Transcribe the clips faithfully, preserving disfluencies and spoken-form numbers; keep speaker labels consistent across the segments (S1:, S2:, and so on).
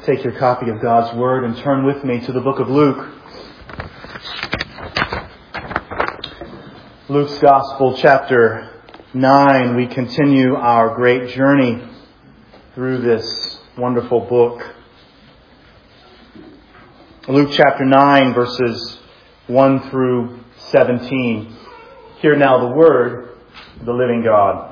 S1: take your copy of God's Word and turn with me to the book of Luke. Luke's Gospel, chapter nine. We continue our great journey through this wonderful book. Luke chapter nine, verses one through seventeen. Hear now the word of the living God.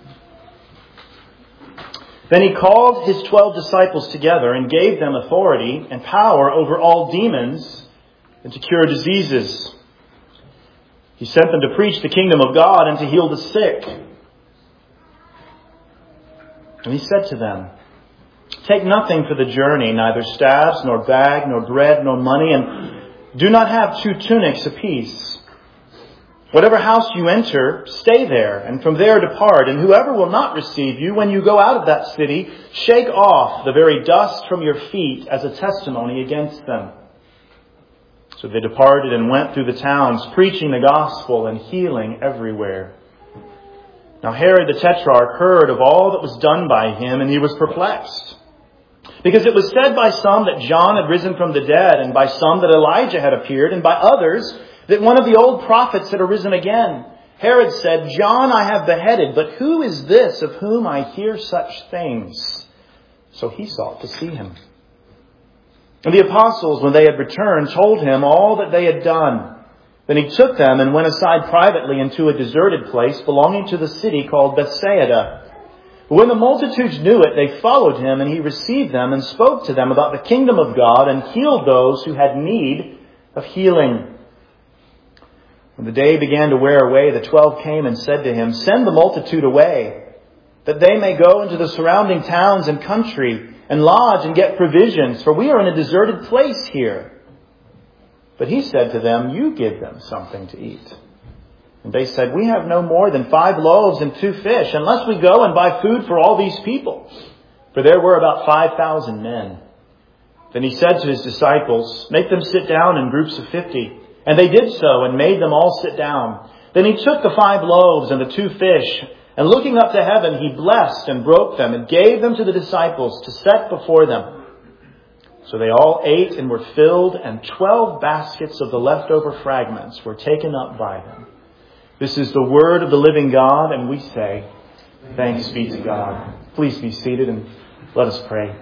S1: Then he called his twelve disciples together and gave them authority and power over all demons and to cure diseases. He sent them to preach the kingdom of God and to heal the sick. And he said to them, "Take nothing for the journey, neither staffs, nor bag, nor bread, nor money, and do not have two tunics apiece. Whatever house you enter, stay there, and from there depart. And whoever will not receive you, when you go out of that city, shake off the very dust from your feet as a testimony against them." So they departed and went through the towns, preaching the gospel and healing everywhere. Now Herod the Tetrarch heard of all that was done by him, and he was perplexed. Because it was said by some that John had risen from the dead, and by some that Elijah had appeared, and by others that one of the old prophets had arisen again. Herod said, "John I have beheaded, but who is this of whom I hear such things?" So he sought to see him. And the apostles, when they had returned, told him all that they had done. Then he took them and went aside privately into a deserted place belonging to the city called Bethsaida. But when the multitudes knew it, they followed him, and he received them and spoke to them about the kingdom of God and healed those who had need of healing. When the day began to wear away, the twelve came and said to him, "Send the multitude away, that they may go into the surrounding towns and country and lodge and get provisions, for we are in a deserted place here." But he said to them, "You give them something to eat." And they said, "We have no more than five loaves and two fish, unless we go and buy food for all these people." For there were about five thousand men. Then he said to his disciples, "Make them sit down in groups of fifty." And they did so and made them all sit down. Then he took the five loaves and the two fish, and looking up to heaven, he blessed and broke them and gave them to the disciples to set before them. So they all ate and were filled, and twelve baskets of the leftover fragments were taken up by them. This is the word of the living God, and we say, thanks be to God. Please be seated and let us pray.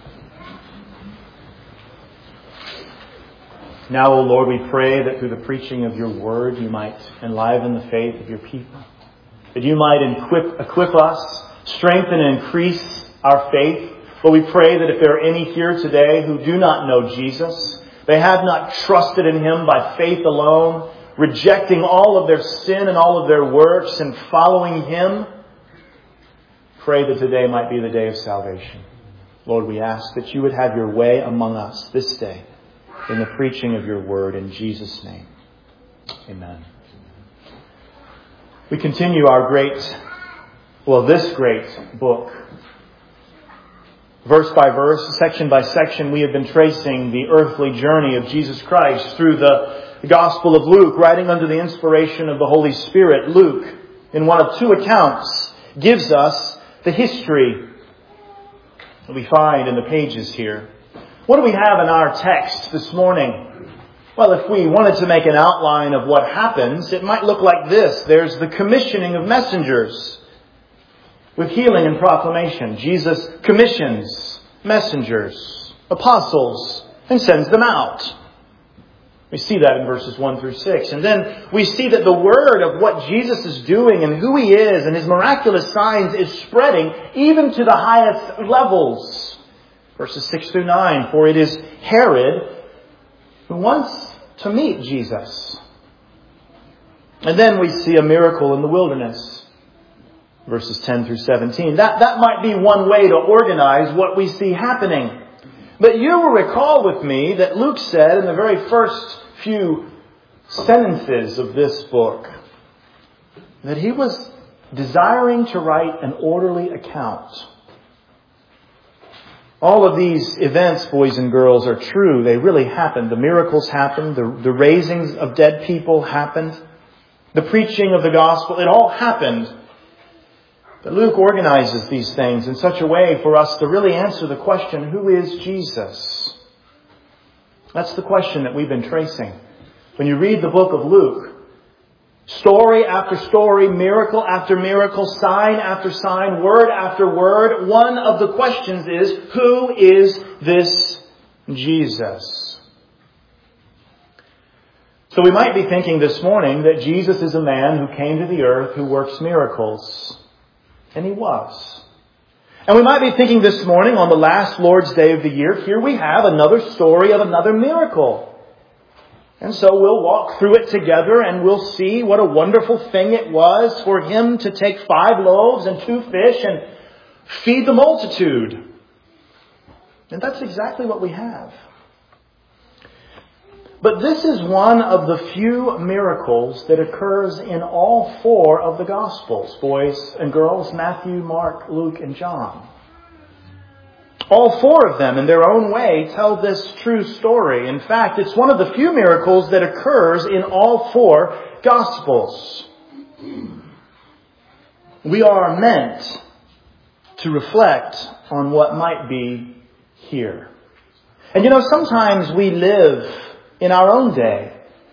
S1: Now, O Lord, we pray that through the preaching of your word, you might enliven the faith of your people. That you might equip, equip us, strengthen and increase our faith. But we pray that if there are any here today who do not know Jesus, they have not trusted in him by faith alone, rejecting all of their sin and all of their works and following him, pray that today might be the day of salvation. Lord, we ask that you would have your way among us this day in the preaching of your word, in Jesus' name. Amen. We continue our great, well, this great book. Verse by verse, section by section, we have been tracing the earthly journey of Jesus Christ through the Gospel of Luke, writing under the inspiration of the Holy Spirit. Luke, in one of two accounts, gives us the history that we find in the pages here. What do we have in our text this morning? Well, if we wanted to make an outline of what happens, it might look like this. There's the commissioning of messengers with healing and proclamation. Jesus commissions messengers, apostles, and sends them out. We see that in verses one through six. And then we see that the word of what Jesus is doing and who he is and his miraculous signs is spreading even to the highest levels. Verses six through nine, for it is Herod who wants to meet Jesus. And then we see a miracle in the wilderness. Verses ten through seventeen. That, that might be one way to organize what we see happening. But you will recall with me that Luke said in the very first few sentences of this book that he was desiring to write an orderly account. All of these events, boys and girls, are true. They really happened. The miracles happened. The, the raisings of dead people happened. The preaching of the gospel, it all happened. But Luke organizes these things in such a way for us to really answer the question, who is Jesus? That's the question that we've been tracing. When you read the book of Luke, story after story, miracle after miracle, sign after sign, word after word, one of the questions is, who is this Jesus? So we might be thinking this morning that Jesus is a man who came to the earth who works miracles. And He was. And we might be thinking this morning on the last Lord's Day of the year, here we have another story of another miracle. And so we'll walk through it together and we'll see what a wonderful thing it was for Him to take five loaves and two fish and feed the multitude. And that's exactly what we have. But this is one of the few miracles that occurs in all four of the Gospels, boys and girls, Matthew, Mark, Luke, and John. All four of them, in their own way, tell this true story. In fact, it's one of the few miracles that occurs in all four Gospels. We are meant to reflect on what might be here. And you know, sometimes we live in our own day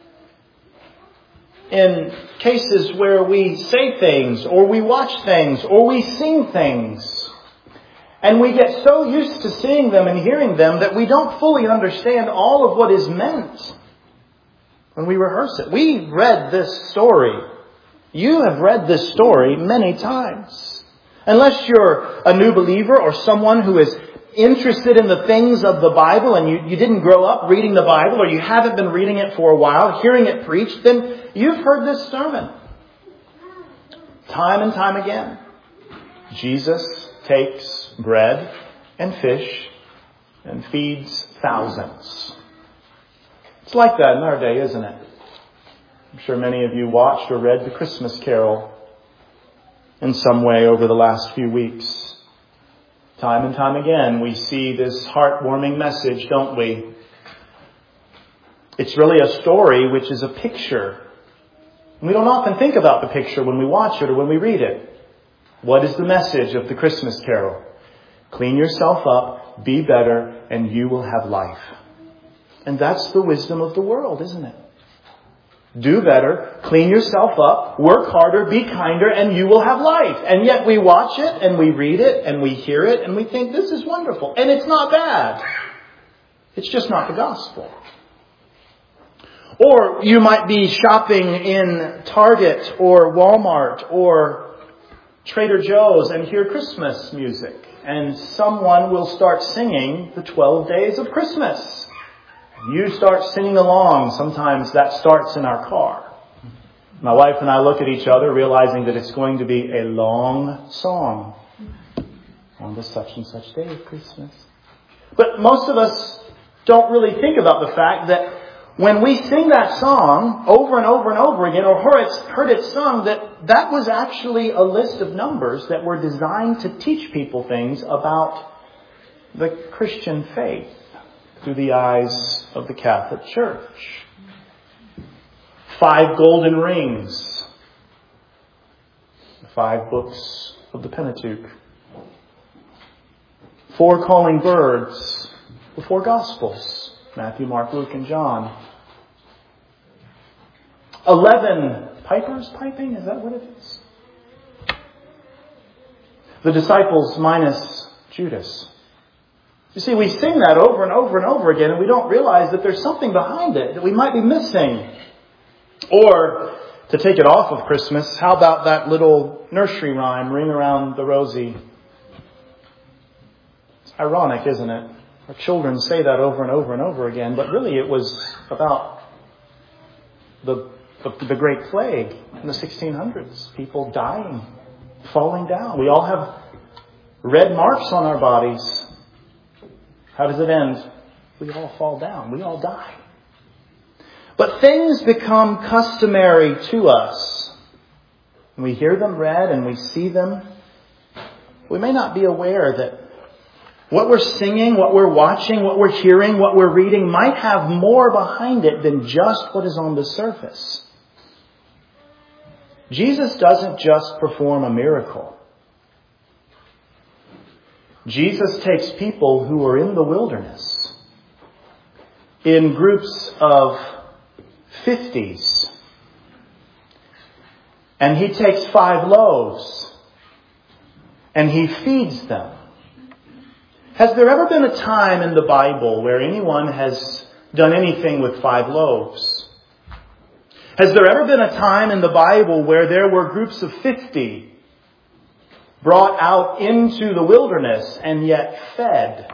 S1: in cases where we say things, or we watch things, or we sing things. And we get so used to seeing them and hearing them that we don't fully understand all of what is meant when we rehearse it. We read this story. You have read this story many times. Unless you're a new believer or someone who is interested in the things of the Bible and you, you didn't grow up reading the Bible, or you haven't been reading it for a while, hearing it preached, then you've heard this sermon time and time again. Jesus takes bread and fish and feeds thousands. It's like that in our day, isn't it? I'm sure many of you watched or read the Christmas Carol in some way over the last few weeks. Time and time again, we see this heartwarming message, don't we? It's really a story which is a picture. We don't often think about the picture when we watch it or when we read it. What is the message of the Christmas Carol? Clean yourself up, be better, and you will have life. And that's the wisdom of the world, isn't it? Do better, clean yourself up, work harder, be kinder, and you will have life. And yet we watch it, and we read it, and we hear it, and we think this is wonderful. And it's not bad. It's just not the gospel. Or you might be shopping in Target or Walmart or Trader Joe's and hear Christmas music. And someone will start singing the twelve days of Christmas. You start singing along. Sometimes that starts in our car. My wife and I look at each other realizing that it's going to be a long song on the such and such day of Christmas. But most of us don't really think about the fact that when we sing that song over and over and over again, or heard it, heard it sung, that that was actually a list of numbers that were designed to teach people things about the Christian faith through the eyes of the Catholic Church. Five golden rings. The five books of the Pentateuch. Four calling birds. The four Gospels. Matthew, Mark, Luke, and John. Eleven pipers piping? Is that what it is? The disciples minus Judas. You see, we sing that over and over and over again, and we don't realize that there's something behind it that we might be missing. Or, to take it off of Christmas, how about that little nursery rhyme, Ring Around the Rosie? It's ironic, isn't it? Our children say that over and over and over again, but really it was about the, the, the Great Plague in the sixteen hundreds. People dying, falling down. We all have red marks on our bodies. How does it end? We all fall down. We all die. But things become customary to us. When we hear them read and we see them, we may not be aware that what we're singing, what we're watching, what we're hearing, what we're reading might have more behind it than just what is on the surface. Jesus doesn't just perform a miracle. Jesus takes people who are in the wilderness in groups of fifties. And he takes five loaves and he feeds them. Has there ever been a time in the Bible where anyone has done anything with five loaves? Has there ever been a time in the Bible where there were groups of fifty brought out into the wilderness and yet fed?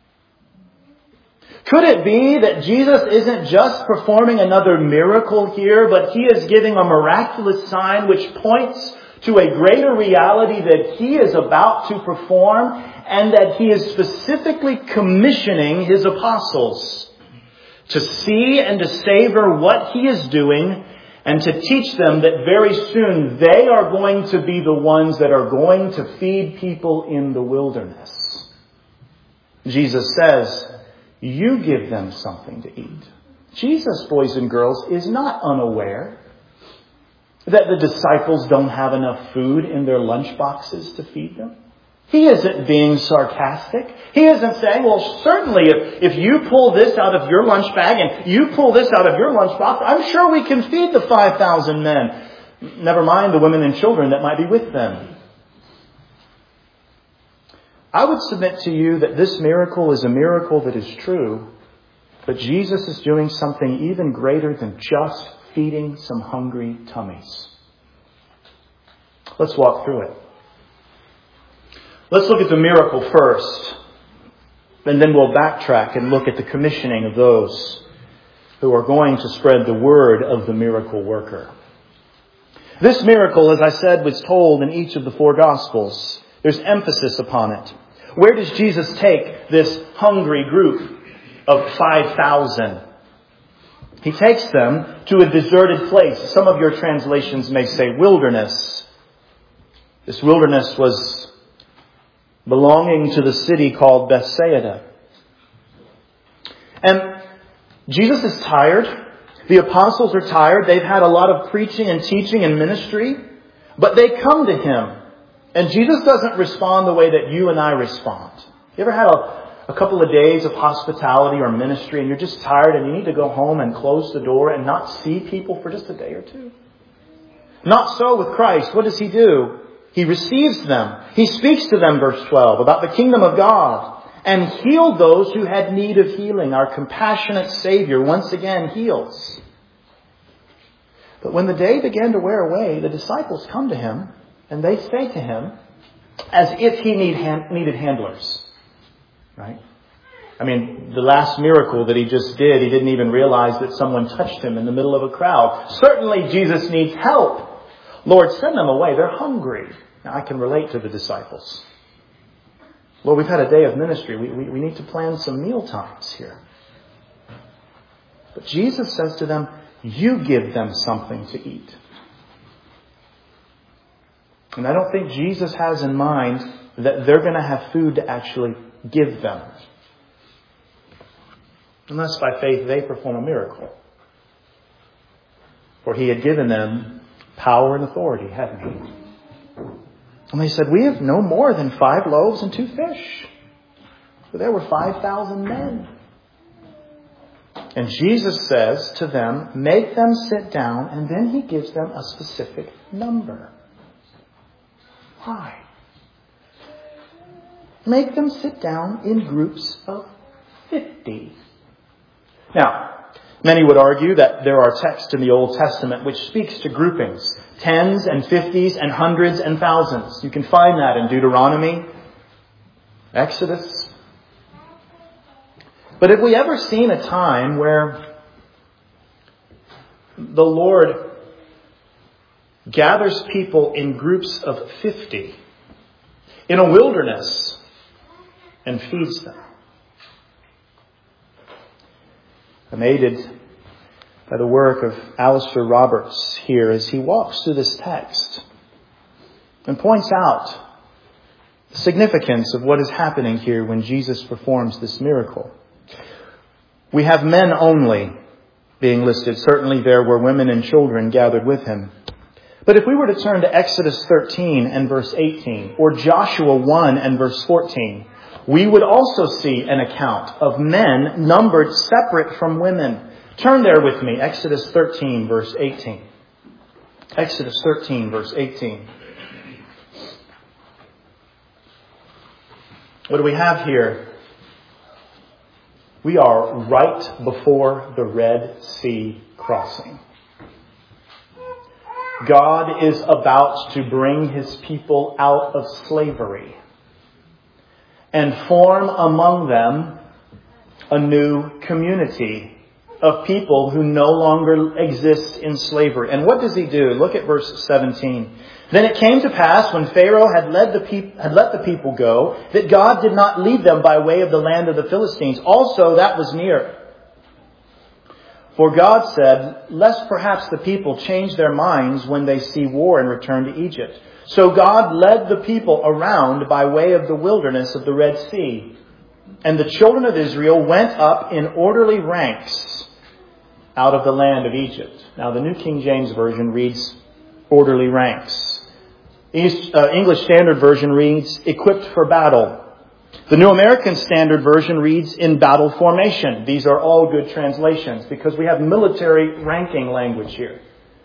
S1: Could it be that Jesus isn't just performing another miracle here, but he is giving a miraculous sign which points to a greater reality that he is about to perform, and that he is specifically commissioning his apostles to see and to savor what he is doing, and to teach them that very soon they are going to be the ones that are going to feed people in the wilderness. Jesus says, you give them something to eat. Jesus, boys and girls, is not unaware that the disciples don't have enough food in their lunch boxes to feed them. He isn't being sarcastic. He isn't saying, well, certainly if, if you pull this out of your lunch bag and you pull this out of your lunch box, I'm sure we can feed the five thousand men. Never mind the women and children that might be with them. I would submit to you that this miracle is a miracle that is true, but Jesus is doing something even greater than just feeding some hungry tummies. Let's walk through it. Let's look at the miracle first, and then we'll backtrack and look at the commissioning of those who are going to spread the word of the miracle worker. This miracle, as I said, was told in each of the four Gospels. There's emphasis upon it. Where does Jesus take this hungry group of five thousand? He takes them to a deserted place. Some of your translations may say wilderness. This wilderness was belonging to the city called Bethsaida. And Jesus is tired. The apostles are tired. They've had a lot of preaching and teaching and ministry. But they come to him. And Jesus doesn't respond the way that you and I respond. You ever had a, a couple of days of hospitality or ministry and you're just tired and you need to go home and close the door and not see people for just a day or two? Not so with Christ. What does he do? He receives them. He speaks to them, verse twelve, about the kingdom of God, and healed those who had need of healing. Our compassionate Savior once again heals. But when the day began to wear away, the disciples come to him and they say to him, as if he need hand, needed handlers. Right? I mean, the last miracle that he just did, he didn't even realize that someone touched him in the middle of a crowd. Certainly Jesus needs help. Lord, send them away. They're hungry. Now, I can relate to the disciples. Lord, we've had a day of ministry. We, we, we need to plan some meal times here. But Jesus says to them, you give them something to eat. And I don't think Jesus has in mind that they're going to have food to actually give them. Unless by faith they perform a miracle. For he had given them power and authority, hadn't he? And they said, we have no more than five loaves and two fish. For there were five thousand men. And Jesus says to them, make them sit down, and then he gives them a specific number. Why? Make them sit down in groups of fifty. Now, many would argue that there are texts in the Old Testament which speaks to groupings. Tens and fifties and hundreds and thousands. You can find that in Deuteronomy, Exodus. But have we ever seen a time where the Lord gathers people in groups of fifty in a wilderness and feeds them? I'm aided by the work of Alistair Roberts here as he walks through this text and points out the significance of what is happening here when Jesus performs this miracle. We have men only being listed. Certainly there were women and children gathered with him. But if we were to turn to Exodus thirteen and verse eighteen, or Joshua one and verse fourteen, we would also see an account of men numbered separate from women. Turn there with me, Exodus thirteen, verse eighteen. Exodus thirteen, verse eighteen. What do we have here? We are right before the Red Sea crossing. God is about to bring His people out of slavery and form among them a new community of people who no longer exist in slavery. And what does He do? Look at verse seventeen. Then it came to pass, when Pharaoh had led the peop- had let the people go, that God did not lead them by way of the land of the Philistines. Also, that was near. For God said, lest perhaps the people change their minds when they see war and return to Egypt. So God led the people around by way of the wilderness of the Red Sea. And the children of Israel went up in orderly ranks out of the land of Egypt. Now, the New King James Version reads orderly ranks. East, uh, English Standard Version reads equipped for battle. The New American Standard Version reads in battle formation. These are all good translations because we have military ranking language here.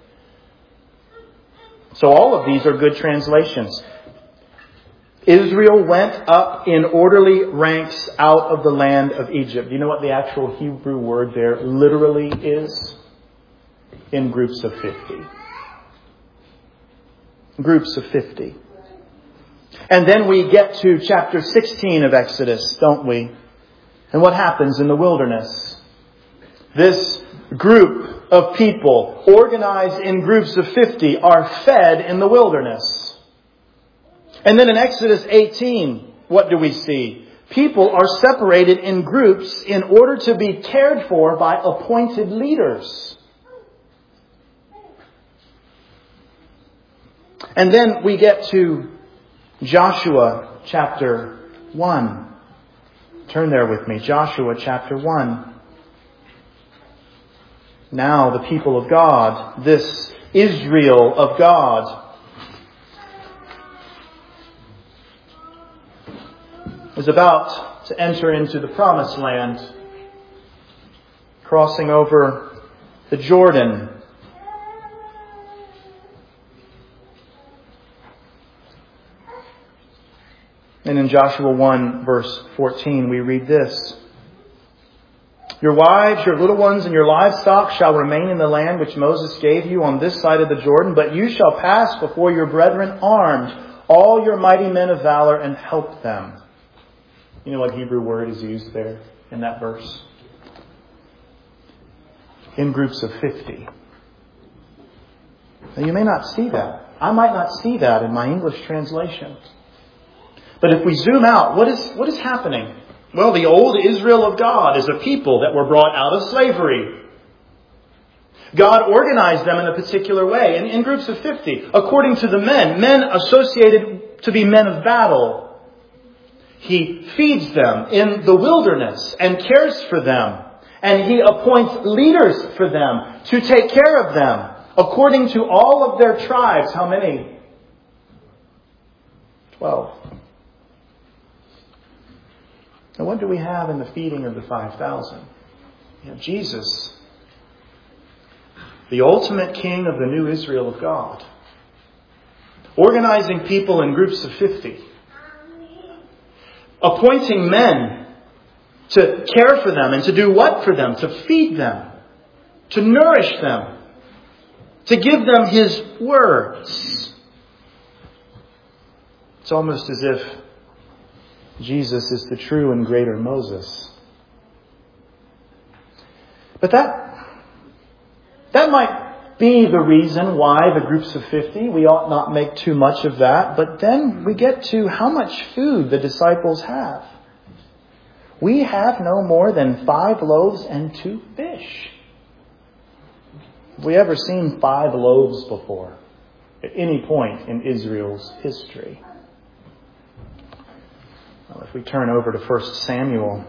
S1: So all of these are good translations. Israel went up in orderly ranks out of the land of Egypt. Do you know what the actual Hebrew word there literally is? In groups of fifty. Groups of fifty. And then we get to chapter sixteen of Exodus, don't we? And what happens in the wilderness? This group of people, organized in groups of fifty, are fed in the wilderness. And then in Exodus eighteen, what do we see? People are separated in groups in order to be cared for by appointed leaders. And then we get to Joshua chapter one. Turn there with me. Joshua chapter one. Now the people of God, this Israel of God, is about to enter into the promised land, crossing over the Jordan. And in Joshua one, verse fourteen, we read this. Your wives, your little ones, and your livestock shall remain in the land which Moses gave you on this side of the Jordan, but you shall pass before your brethren armed, all your mighty men of valor, and help them. You know what Hebrew word is used there in that verse? In groups of fifty. Now you may not see that. I might not see that in my English translation. But if we zoom out, what is what is happening? Well, the old Israel of God is a people that were brought out of slavery. God organized them in a particular way, in, in groups of fifty, according to the men, men associated to be men of battle. He feeds them in the wilderness and cares for them. And He appoints leaders for them to take care of them, according to all of their tribes. How many? Twelve. And what do we have in the feeding of the five thousand? You have Jesus, the ultimate king of the new Israel of God, organizing people in groups of fifty, appointing men to care for them and to do what for them? To feed them, to nourish them, to give them His words. It's almost as if Jesus is the true and greater Moses. But that, that might be the reason why the groups of fifty, we ought not make too much of that. But then we get to how much food the disciples have. We have no more than five loaves and two fish. Have we ever seen five loaves before at any point in Israel's history? Well, if we turn over to First Samuel,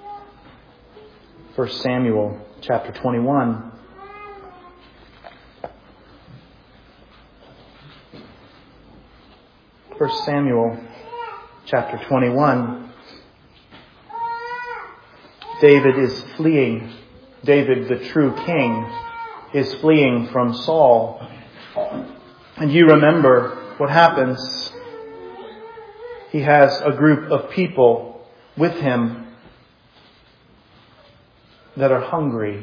S1: First Samuel chapter twenty-one. First Samuel chapter twenty-one. David is fleeing. David, the true king, is fleeing from Saul. And you remember what happens. He has a group of people with him that are hungry.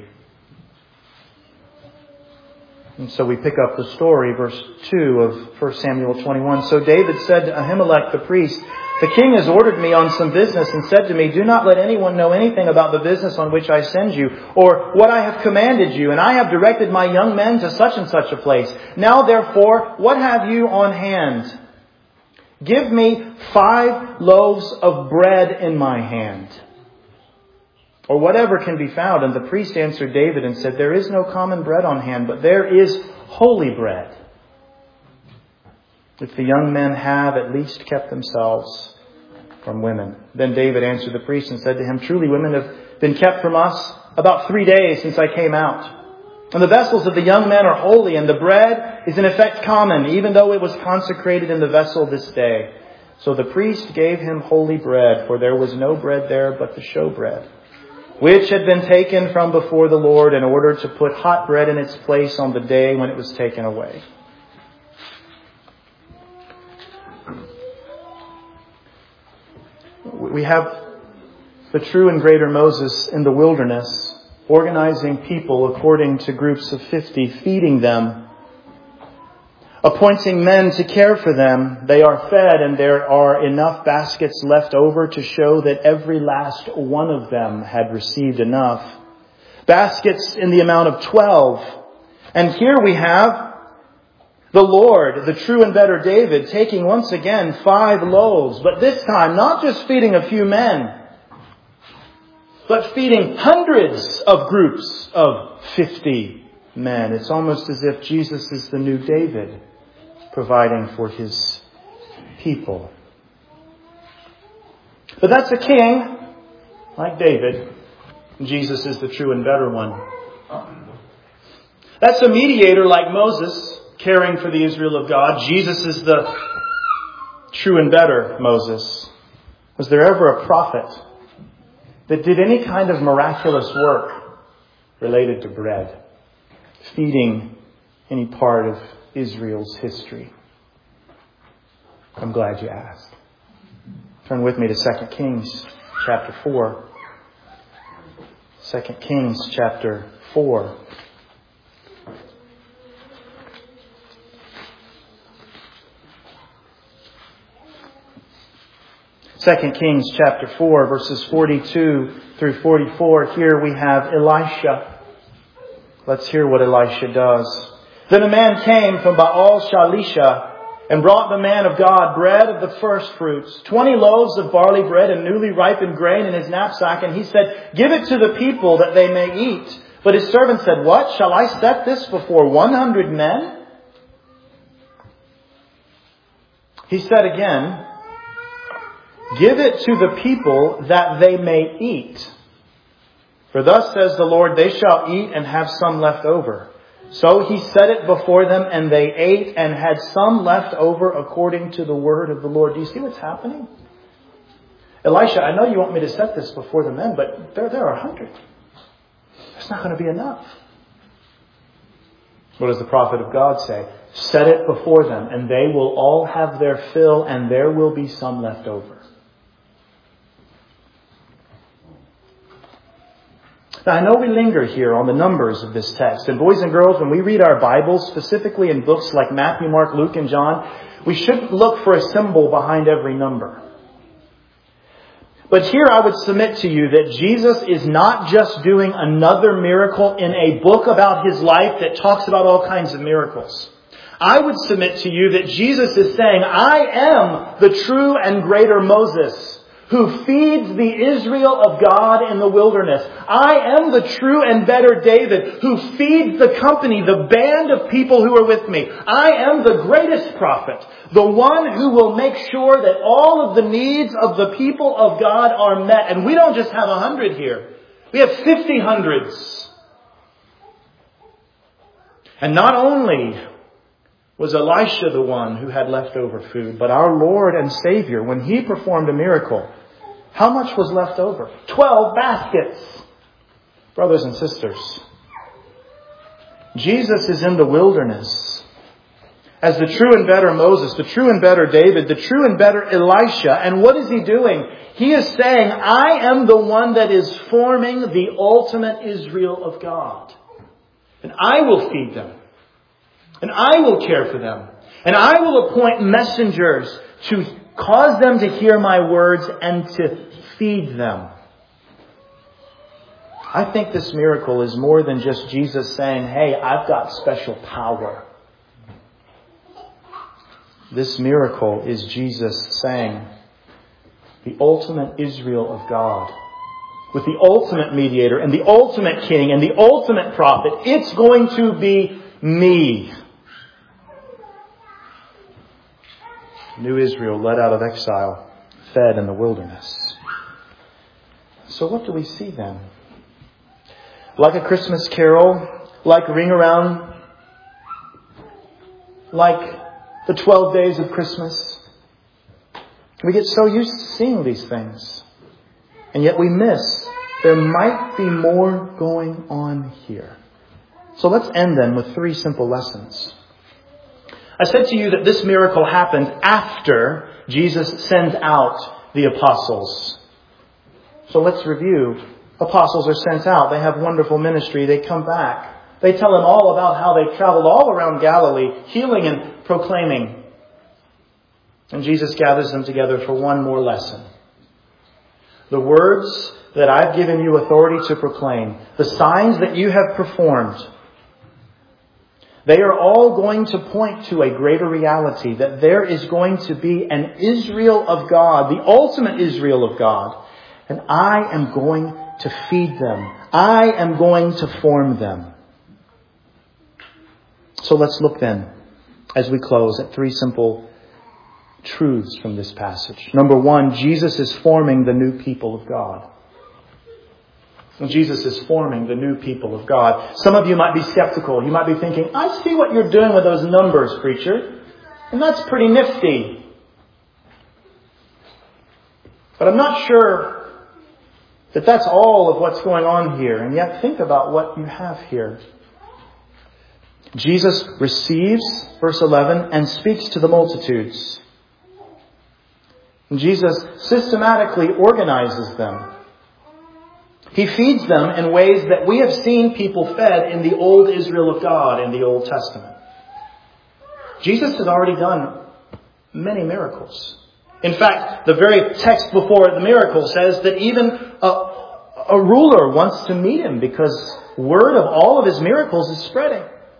S1: And so we pick up the story, verse two of First Samuel twenty-one. So David said to Ahimelech the priest, "The king has ordered me on some business and said to me, 'Do not let anyone know anything about the business on which I send you, or what I have commanded you. And I have directed my young men to such and such a place. Now therefore, what have you on hand? Give me five loaves of bread in my hand, or whatever can be found.' And the priest answered David and said, 'There is no common bread on hand, but there is holy bread, if the young men have at least kept themselves from women.' Then David answered the priest and said to him, 'Truly women have been kept from us about three days since I came out. And the vessels of the young men are holy, and the bread is in effect common, even though it was consecrated in the vessel this day.' So the priest gave him holy bread, for there was no bread there but the showbread, which had been taken from before the Lord, in order to put hot bread in its place on the day when it was taken away." We have the true and greater Moses in the wilderness, organizing people according to groups of fifty, feeding them, appointing men to care for them. They are fed, and there are enough baskets left over to show that every last one of them had received enough. Baskets in the amount of twelve. And here we have the Lord, the true and better David, taking once again five loaves, but this time not just feeding a few men, but feeding hundreds of groups of fifty men. It's almost as if Jesus is the new David, providing for his people. But that's a king like David. Jesus is the true and better one. That's a mediator like Moses, caring for the Israel of God. Jesus is the true and better Moses. Was there ever a prophet that did any kind of miraculous work related to bread, feeding any part of Israel's history? I'm glad you asked. Turn with me to Second Kings chapter four. Second Kings chapter four. Second Kings chapter four, verses forty-two through forty-four. Here we have Elisha. Let's hear what Elisha does. Then a man came from Baal Shalisha and brought the man of God bread of the first fruits, twenty loaves of barley bread and newly ripened grain in his knapsack. And he said, "Give it to the people that they may eat." But his servant said, "What? Shall I set this before one hundred men?" He said again, "Give it to the people that they may eat. For thus says the Lord, they shall eat and have some left over." So he set it before them, and they ate and had some left over according to the word of the Lord. Do you see what's happening? Elisha, I know you want me to set this before the men, but there, there are a hundred. That's not going to be enough. What does the prophet of God say? Set it before them, and they will all have their fill, and there will be some left over. Now, I know we linger here on the numbers of this text. And boys and girls, when we read our Bibles, specifically in books like Matthew, Mark, Luke, and John, we shouldn't look for a symbol behind every number. But here I would submit to you that Jesus is not just doing another miracle in a book about his life that talks about all kinds of miracles. I would submit to you that Jesus is saying, I am the true and greater Moses, who feeds the Israel of God in the wilderness. I am the true and better David, who feeds the company, the band of people who are with me. I am the greatest prophet, the one who will make sure that all of the needs of the people of God are met. And we don't just have a hundred here. We have fifty hundreds. And not only was Elisha the one who had leftover food, but our Lord and Savior, when he performed a miracle, How much was left over? Twelve baskets. Brothers and sisters, Jesus is in the wilderness as the true and better Moses, the true and better David, the true and better Elisha. And what is he doing? He is saying, I am the one that is forming the ultimate Israel of God. And I will feed them. And I will care for them. And I will appoint messengers to cause them to hear my words and to feed them. I think this miracle is more than just Jesus saying, hey, I've got special power. This miracle is Jesus saying, the ultimate Israel of God, with the ultimate mediator and the ultimate king and the ultimate prophet, it's going to be me. New Israel led out of exile, fed in the wilderness. So what do we see then? Like a Christmas carol, like Ring Around, like the twelve days of Christmas. We get so used to seeing these things. And yet we miss there might be more going on here. So let's end then with three simple lessons. I said to you that this miracle happened after Jesus sends out the apostles. So let's review. Apostles are sent out. They have wonderful ministry. They come back. They tell them all about how they traveled all around Galilee, healing and proclaiming. And Jesus gathers them together for one more lesson. The words that I've given you authority to proclaim, the signs that you have performed, they are all going to point to a greater reality, that there is going to be an Israel of God, the ultimate Israel of God. And I am going to feed them. I am going to form them. So let's look then, as we close, at three simple truths from this passage. Number one, Jesus is forming the new people of God. Jesus is forming the new people of God. Some of you might be skeptical. You might be thinking, I see what you're doing with those numbers, preacher. And that's pretty nifty. But I'm not sure that that's all of what's going on here. And yet think about what you have here. Jesus receives, verse eleven, and speaks to the multitudes. And Jesus systematically organizes them. He feeds them in ways that we have seen people fed in the old Israel of God in the Old Testament. Jesus has already done many miracles. In fact, the very text before the miracle says that even a, a ruler wants to meet him because word of all of his miracles is spreading.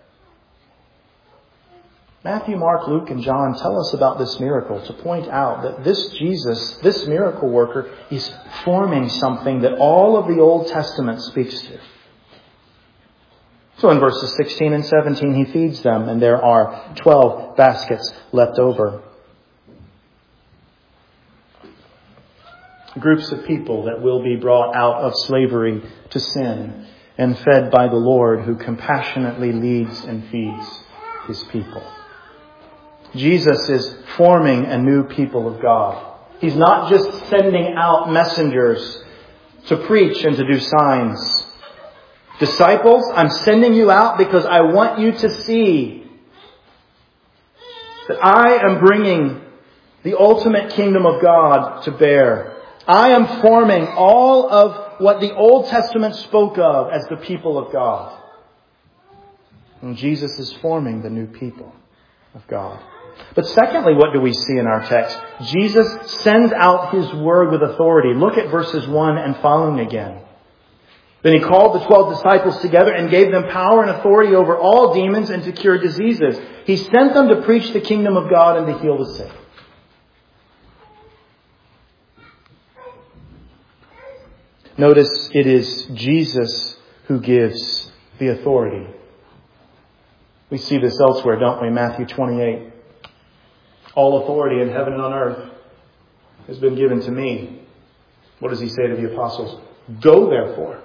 S1: Matthew, Mark, Luke, and John tell us about this miracle to point out that this Jesus, this miracle worker, is forming something that all of the Old Testament speaks to. So in verses sixteen and seventeen, he feeds them, and there are twelve baskets left over. Groups of people that will be brought out of slavery to sin and fed by the Lord, who compassionately leads and feeds his people. Jesus is forming a new people of God. He's not just sending out messengers to preach and to do signs. Disciples, I'm sending you out because I want you to see that I am bringing the ultimate kingdom of God to bear. I am forming all of what the Old Testament spoke of as the people of God. And Jesus is forming the new people of God. But secondly, what do we see in our text? Jesus sends out his word with authority. Look at verses one and following again. Then he called the twelve disciples together and gave them power and authority over all demons and to cure diseases. He sent them to preach the kingdom of God and to heal the sick. Notice it is Jesus who gives the authority. We see this elsewhere, don't we? Matthew twenty-eight. All authority in heaven and on earth has been given to me. What does he say to the apostles? Go therefore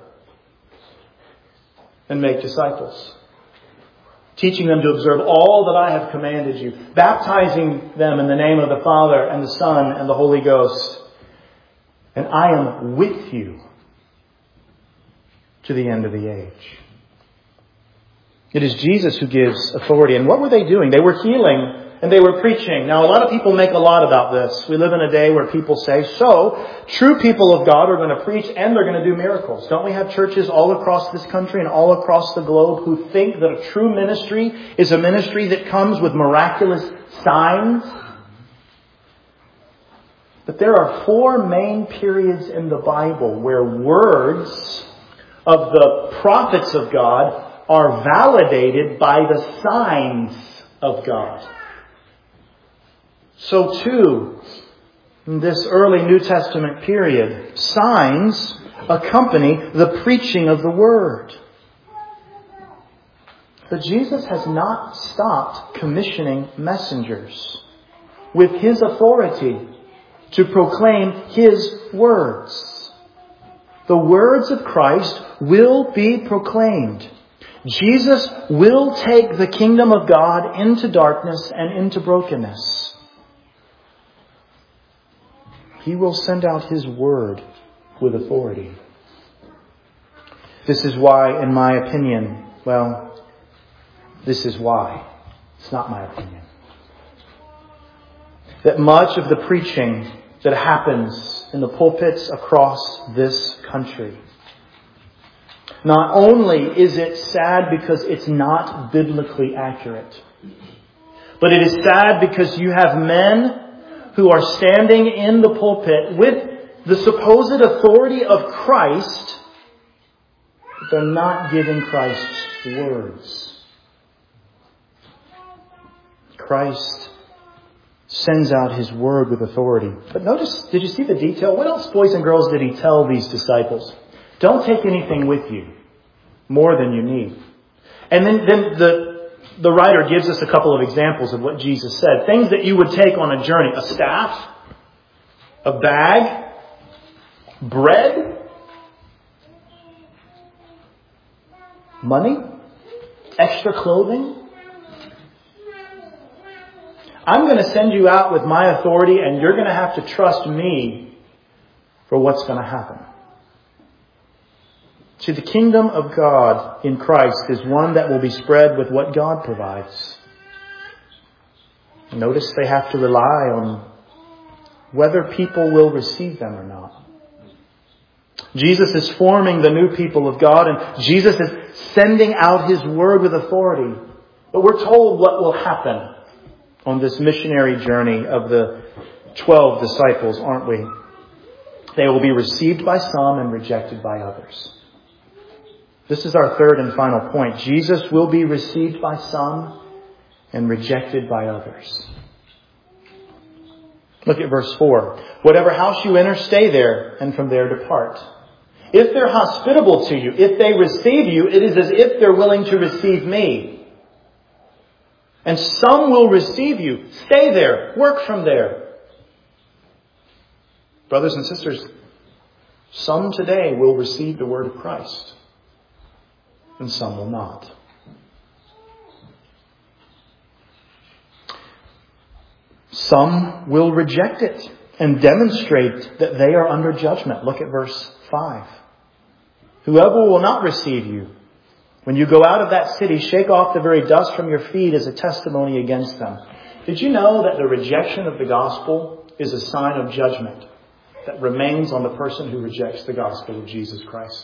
S1: and make disciples, teaching them to observe all that I have commanded you, baptizing them in the name of the Father and the Son and the Holy Ghost, And I am with you to the end of the age. It is Jesus who gives authority. And what were they doing? They were healing and they were preaching. Now, a lot of people make a lot about this. We live in a day where people say, so, true people of God are going to preach and they're going to do miracles. Don't we have churches all across this country and all across the globe who think that a true ministry is a ministry that comes with miraculous signs? But there are four main periods in the Bible where words of the prophets of God are validated by the signs of God. So too, in this early New Testament period, signs accompany the preaching of the Word. But Jesus has not stopped commissioning messengers with His authority to proclaim His words. The words of Christ will be proclaimed. Jesus will take the kingdom of God into darkness and into brokenness. He will send out His word with authority. This is why, in my opinion, well, this is why. It's not my opinion. That much of the preaching that happens in the pulpits across this country, not only is it sad because it's not biblically accurate, but it is sad because you have men who are standing in the pulpit with the supposed authority of Christ, but they're not giving Christ's words. Christ sends out His word with authority. But notice, did you see the detail? What else, boys and girls, did He tell these disciples? Don't take anything with you more than you need. And then, then the The writer gives us a couple of examples of what Jesus said. Things that you would take on a journey. A staff, a bag, bread, money, extra clothing. I'm going to send you out with my authority and you're going to have to trust me for what's going to happen. See, the kingdom of God in Christ is one that will be spread with what God provides. Notice they have to rely on whether people will receive them or not. Jesus is forming the new people of God, and Jesus is sending out His word with authority. But we're told what will happen on this missionary journey of the twelve disciples, aren't we? They will be received by some and rejected by others. This is our third and final point. Jesus will be received by some and rejected by others. Look at verse four. Whatever house you enter, stay there, and from there depart. If they're hospitable to you, if they receive you, it is as if they're willing to receive me. And some will receive you. Stay there. Work from there. Brothers and sisters, some today will receive the word of Christ. And some will not. Some will reject it and demonstrate that they are under judgment. Look at verse five. Whoever will not receive you, when you go out of that city, shake off the very dust from your feet as a testimony against them. Did you know that the rejection of the gospel is a sign of judgment that remains on the person who rejects the gospel of Jesus Christ?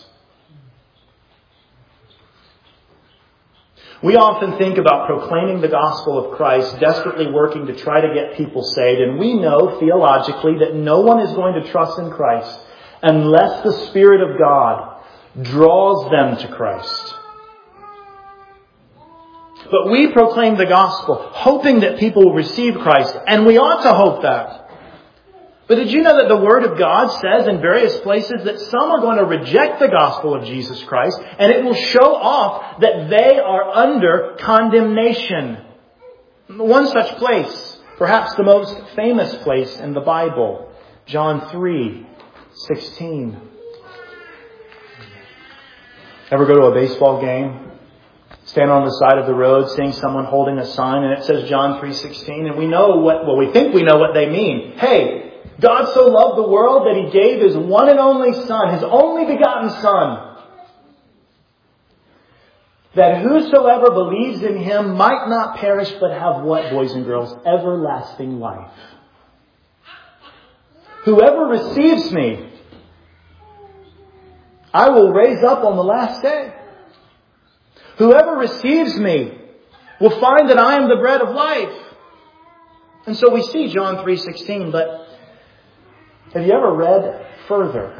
S1: We often think about proclaiming the gospel of Christ, desperately working to try to get people saved, and we know theologically that no one is going to trust in Christ unless the Spirit of God draws them to Christ. But we proclaim the gospel, hoping that people will receive Christ, and we ought to hope that. But did you know that the Word of God says in various places that some are going to reject the gospel of Jesus Christ, and it will show off that they are under condemnation? One such place, perhaps the most famous place in the Bible, John three sixteen. Ever go to a baseball game? Stand on the side of the road, seeing someone holding a sign, and it says John three sixteen, and we know what, well, we think we know what they mean. Hey, God so loved the world that He gave His one and only Son, His only begotten Son, that whosoever believes in Him might not perish but have what, boys and girls? Everlasting life. Whoever receives me, I will raise up on the last day. Whoever receives me will find that I am the bread of life. And so we see John three sixteen, but have you ever read further?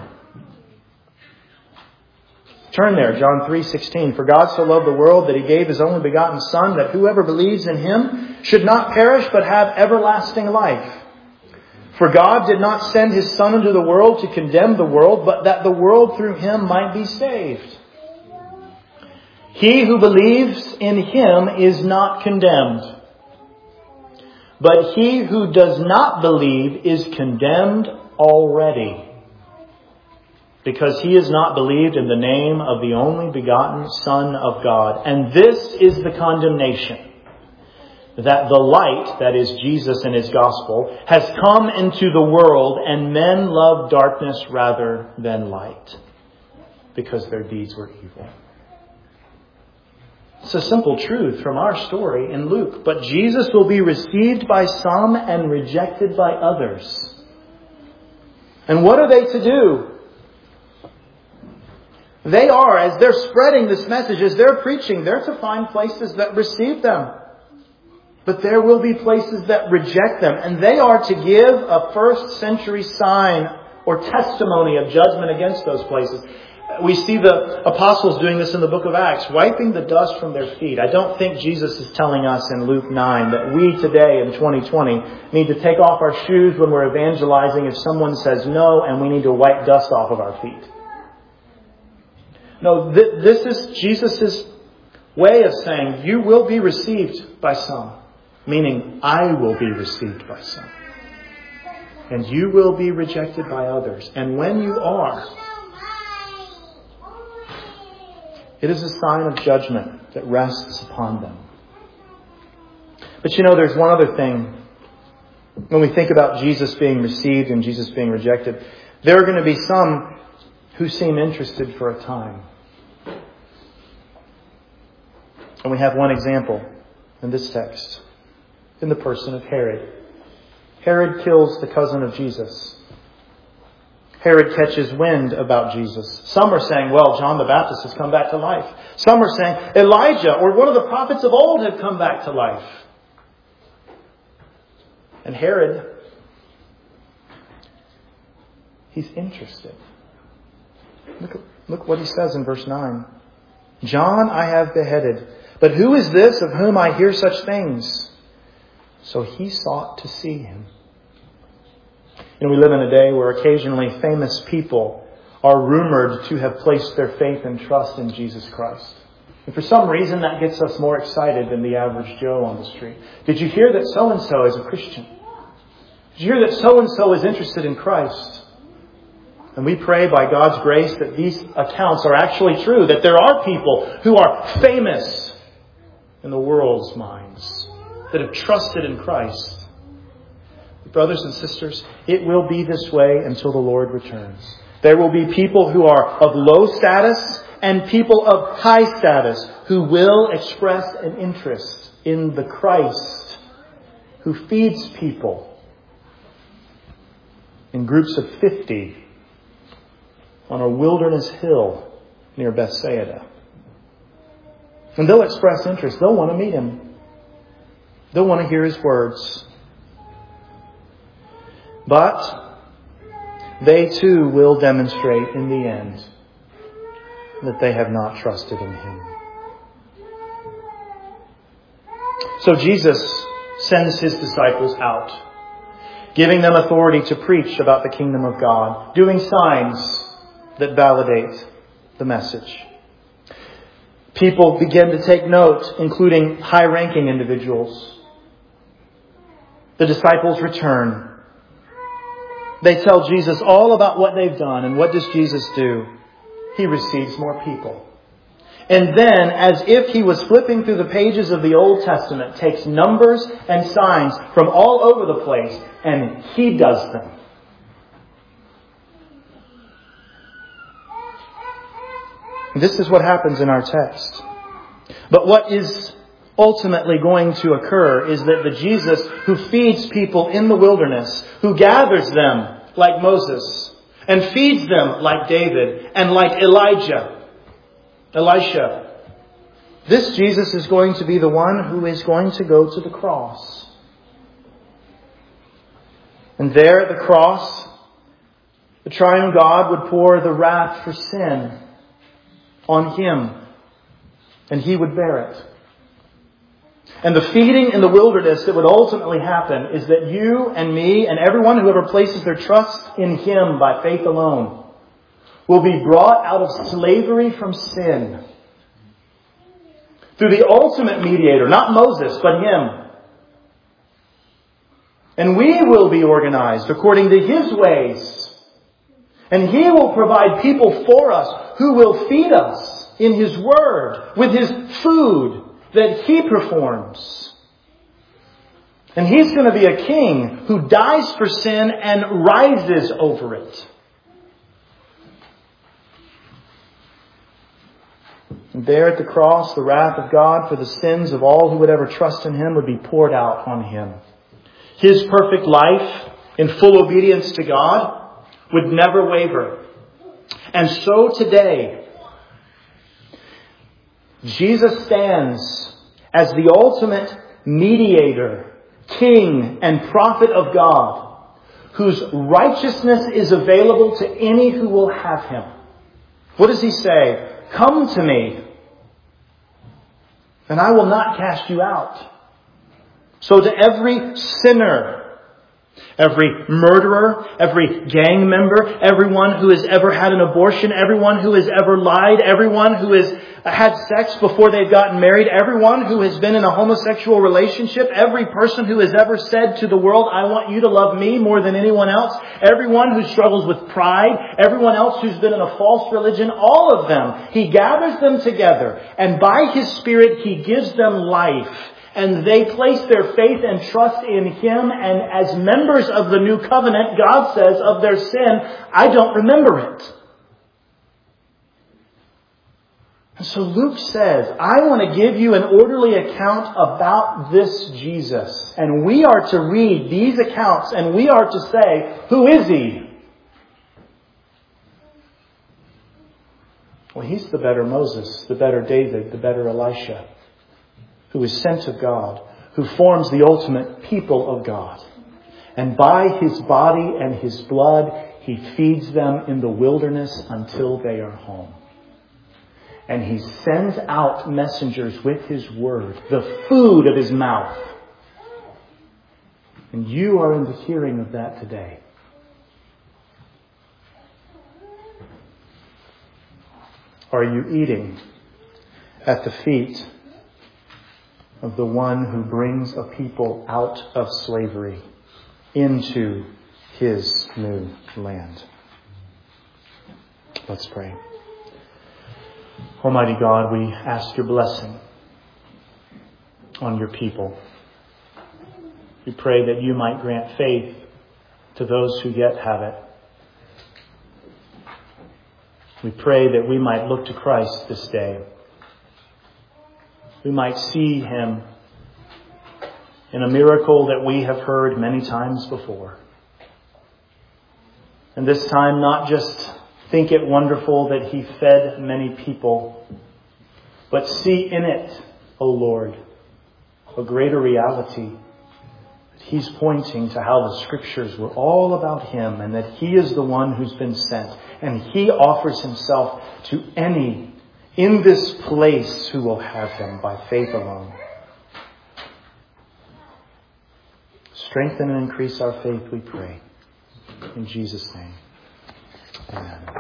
S1: Turn there, John three sixteen. For God so loved the world that He gave His only begotten Son, that whoever believes in Him should not perish but have everlasting life. For God did not send His Son into the world to condemn the world, but that the world through Him might be saved. He who believes in Him is not condemned. But he who does not believe is condemned already, because he has not believed in the name of the only begotten Son of God. And this is the condemnation, that the light, that is Jesus and His gospel, has come into the world, and men love darkness rather than light, because their deeds were evil. It's a simple truth from our story in Luke. But Jesus will be received by some and rejected by others. And what are they to do? They are, as they're spreading this message, as they're preaching, they're to find places that receive them. But there will be places that reject them. And they are to give a first century sign or testimony of judgment against those places. We see the apostles doing this in the book of Acts, wiping the dust from their feet. I don't think Jesus is telling us in Luke nine that we today in twenty twenty need to take off our shoes when we're evangelizing if someone says no, and we need to wipe dust off of our feet. No, th- this is Jesus' way of saying you will be received by some, meaning I will be received by some. And you will be rejected by others. And when you are, it is a sign of judgment that rests upon them. But you know, there's one other thing. When we think about Jesus being received and Jesus being rejected, there are going to be some who seem interested for a time. And we have one example in this text, in the person of Herod. Herod kills the cousin of Jesus. Herod catches wind about Jesus. Some are saying, well, John the Baptist has come back to life. Some are saying Elijah or one of the prophets of old have come back to life. And Herod, he's interested. Look, look what he says in verse nine. John I have beheaded, but who is this of whom I hear such things? So he sought to see him. You know, we live in a day where occasionally famous people are rumored to have placed their faith and trust in Jesus Christ. And for some reason that gets us more excited than the average Joe on the street. Did you hear that so-and-so is a Christian? Did you hear that so-and-so is interested in Christ? And we pray by God's grace that these accounts are actually true, that there are people who are famous in the world's minds that have trusted in Christ. Brothers and sisters, it will be this way until the Lord returns. There will be people who are of low status and people of high status who will express an interest in the Christ who feeds people in groups of fifty on a wilderness hill near Bethsaida. And they'll express interest. They'll want to meet Him. They'll want to hear His words. But they too will demonstrate in the end that they have not trusted in Him. So Jesus sends His disciples out, giving them authority to preach about the kingdom of God, doing signs that validate the message. People begin to take note, including high-ranking individuals. The disciples return. They tell Jesus all about what they've done. And what does Jesus do? He receives more people. And then, as if He was flipping through the pages of the Old Testament, takes numbers and signs from all over the place, and He does them This is what happens in our text. But what is ultimately going to occur is that the Jesus who feeds people in the wilderness, who gathers them like Moses, and feeds them like David, and like Elijah, Elisha, this Jesus is going to be the one who is going to go to the cross. And there at the cross, the triune God would pour the wrath for sin on Him, and He would bear it. And the feeding in the wilderness that would ultimately happen is that you and me and everyone who ever places their trust in Him by faith alone will be brought out of slavery from sin through the ultimate mediator, not Moses, but Him. And we will be organized according to His ways. And He will provide people for us who will feed us in His Word with His food that He performs. And He's going to be a king who dies for sin and rises over it. And there at the cross, the wrath of God for the sins of all who would ever trust in Him would be poured out on Him. His perfect life in full obedience to God would never waver. And so today, Jesus stands as the ultimate mediator, king, and prophet of God, whose righteousness is available to any who will have Him. What does He say? Come to me, and I will not cast you out. So to every sinner, every murderer, every gang member, everyone who has ever had an abortion, everyone who has ever lied, everyone who has had sex before they've gotten married, everyone who has been in a homosexual relationship, every person who has ever said to the world, I want you to love me more than anyone else, everyone who struggles with pride, everyone else who's been in a false religion, all of them, He gathers them together, and by His Spirit He gives them life. And they place their faith and trust in Him. And as members of the new covenant, God says of their sin, I don't remember it. And so Luke says, I want to give you an orderly account about this Jesus. And we are to read these accounts and we are to say, who is He? Well, He's the better Moses, the better David, the better Elisha, who is sent of God, who forms the ultimate people of God. And by His body and His blood, He feeds them in the wilderness until they are home. And He sends out messengers with His word, the food of His mouth. And you are in the hearing of that today. Are you eating at the feet of the one who brings a people out of slavery into His new land? Let's pray. Almighty God, we ask Your blessing on Your people. We pray that You might grant faith to those who yet have it. We pray that we might look to Christ this day. We might see Him in a miracle that we have heard many times before. And this time, not just think it wonderful that He fed many people, but see in it, O Lord, a greater reality. That He's pointing to how the Scriptures were all about Him and that He is the one who's been sent. And He offers Himself to any in this place who will have Him by faith alone. Strengthen and increase our faith, we pray. In Jesus' name, amen.